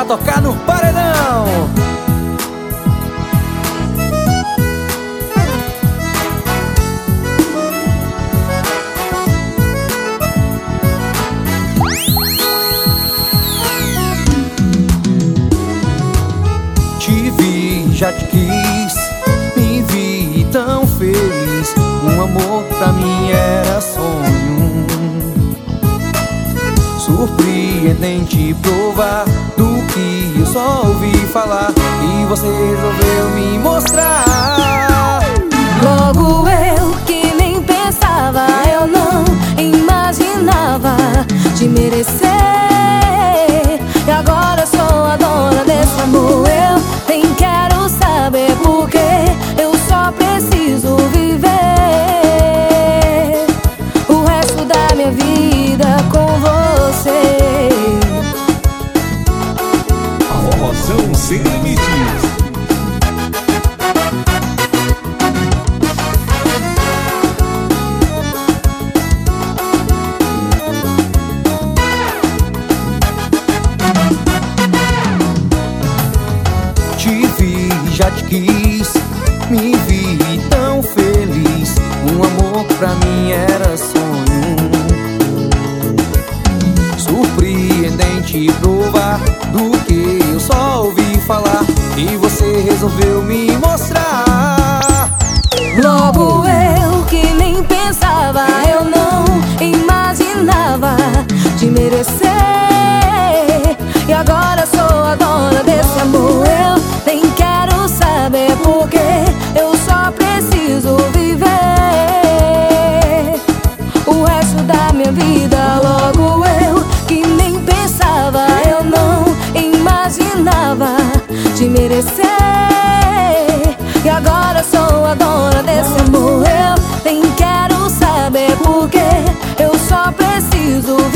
pra tocar no paredão. Te vi, já te quis, me vi tão feliz. Um amor pra mim era sonho, surpreendente provar do que eu só ouvi falar. E você resolveu me mostrar. Logo eu que nem pensava, eu não imaginava te merecer. E agora eu sou a dona desse amor. Eu nem quero saber porque eu só preciso viver o resto da minha vida com você. A Forrozão Sem Limites. Te vi, já te quis, me vi tão feliz. Um amor pra mim era sonho, surpreendente provar do que eu só ouvi falar. E você resolveu me mostrar. Logo eu que nem pensava, eu não imaginava te merecer. E agora sou a dona desse amor. Eu nem quero saber porque eu só preciso viver o resto da minha vida. Logo eu que nem pensava, eu não imaginava te merecer. E agora sou a dona desse amor. Eu nem quero saber porque eu só preciso